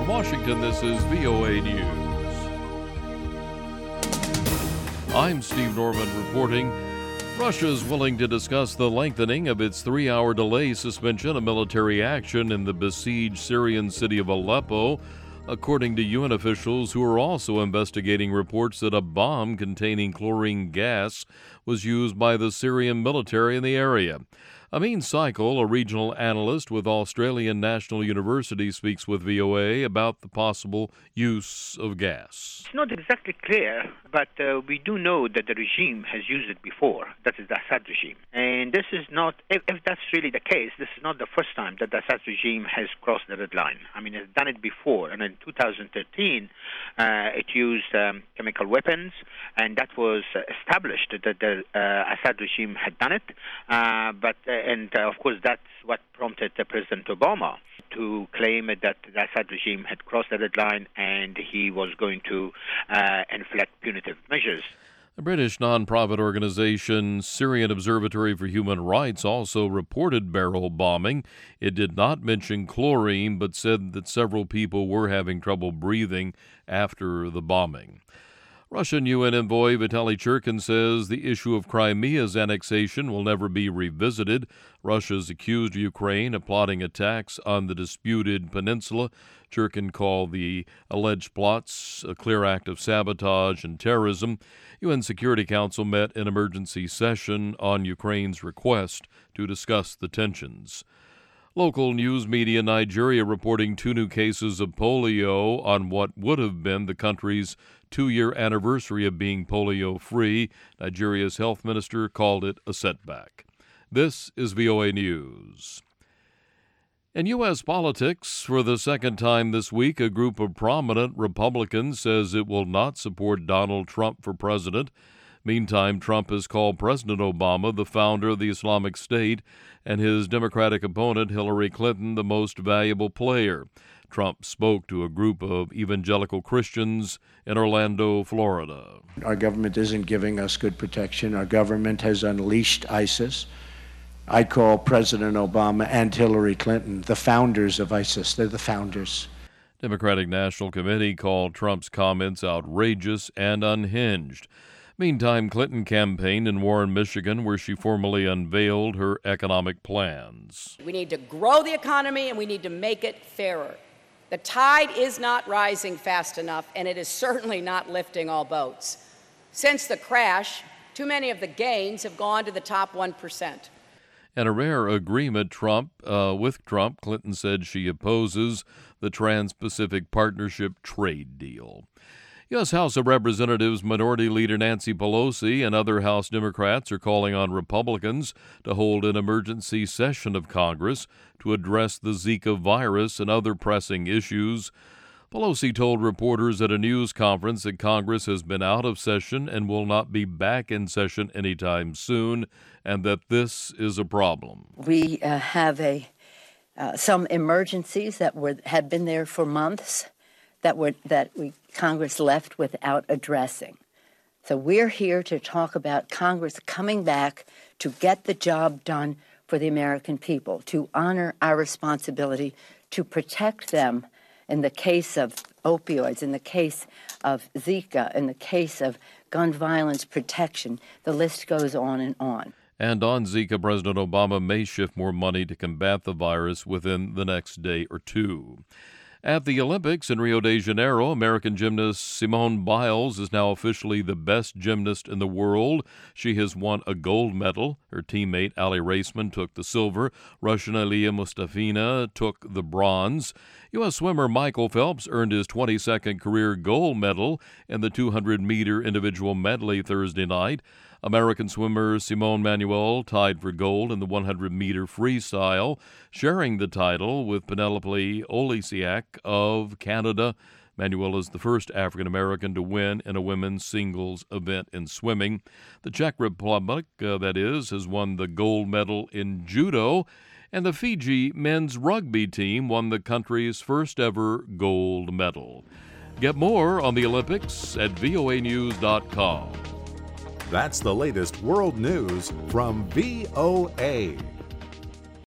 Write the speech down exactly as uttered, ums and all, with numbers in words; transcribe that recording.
From Washington, this is V O A News. I'm Steve Norman reporting. Russia is willing to discuss the lengthening of its three-hour delay suspension of military action in the besieged Syrian city of Aleppo, according to U N officials who are also investigating reports that a bomb containing chlorine gas was used by the Syrian military in the area. Amin Saikal, a regional analyst with Australian National University, speaks with V O A about the possible use of gas. It's not exactly clear, but uh, we do know that the regime has used it before. That is the Assad regime. And this is not, if, if that's really the case, this is not the first time that the Assad regime has crossed the red line. I mean, it's done it before. And in two thousand thirteen, uh, it used um, chemical weapons, and that was uh, established that the uh, Assad regime had done it. Uh, but uh, And, uh, of course, that's what prompted uh, President Obama to claim that the Assad regime had crossed the red line and he was going to uh, inflict punitive measures. The British nonprofit organization Syrian Observatory for Human Rights also reported barrel bombing. It did not mention chlorine, but said that several people were having trouble breathing after the bombing. Russian U N envoy Vitaly Churkin says the issue of Crimea's annexation will never be revisited. Russia's accused Ukraine of plotting attacks on the disputed peninsula. Churkin called the alleged plots a clear act of sabotage and terrorism. U N Security Council met in emergency session on Ukraine's request to discuss the tensions. Local news media in Nigeria reporting two new cases of polio on what would have been the country's two-year anniversary of being polio-free. Nigeria's health minister called it a setback. This is V O A News. In U S politics, for the second time this week, a group of prominent Republicans says it will not support Donald Trump for president. Meantime, Trump has called President Obama the founder of the Islamic State and his Democratic opponent Hillary Clinton the most valuable player. Trump spoke to a group of evangelical Christians in Orlando, Florida. Our government isn't giving us good protection. Our government has unleashed ISIS. I call President Obama and Hillary Clinton the founders of ISIS. They're the founders. Democratic National Committee called Trump's comments outrageous and unhinged. Meantime, Clinton campaigned in Warren, Michigan, where she formally unveiled her economic plans. We need to grow the economy and we need to make it fairer. The tide is not rising fast enough, and it is certainly not lifting all boats. Since the crash, too many of the gains have gone to the top one percent. And a rare agreement Trump uh, with Trump, Clinton said she opposes the Trans-Pacific Partnership trade deal. U S. House of Representatives Minority Leader Nancy Pelosi and other House Democrats are calling on Republicans to hold an emergency session of Congress to address the Zika virus and other pressing issues. Pelosi told reporters at a news conference that Congress has been out of session and will not be back in session anytime soon, and that this is a problem. We uh, have a uh, some emergencies that were had been there for months that were that we Congress left without addressing. So we're here to talk about Congress coming back to get the job done for the American people, to honor our responsibility to protect them in the case of opioids, in the case of Zika, in the case of gun violence protection. The list goes on and on. And on Zika, President Obama may shift more money to combat the virus within the next day or two. At the Olympics in Rio de Janeiro, American gymnast Simone Biles is now officially the best gymnast in the world. She has won a gold medal. Her teammate Ali Raceman took the silver. Russian Aliya Mustafina took the bronze. U S swimmer Michael Phelps earned his twenty-second career gold medal in the two hundred meter individual medley Thursday night. American swimmer Simone Manuel tied for gold in the one hundred meter freestyle, sharing the title with Penelope Olesiak of Canada. Manuel is the first African-American to win in a women's singles event in swimming. The Czech Republic, uh, that is, has won the gold medal in judo, and the Fiji men's rugby team won the country's first ever gold medal. Get more on the Olympics at V O A news dot com. That's the latest world news from V O A.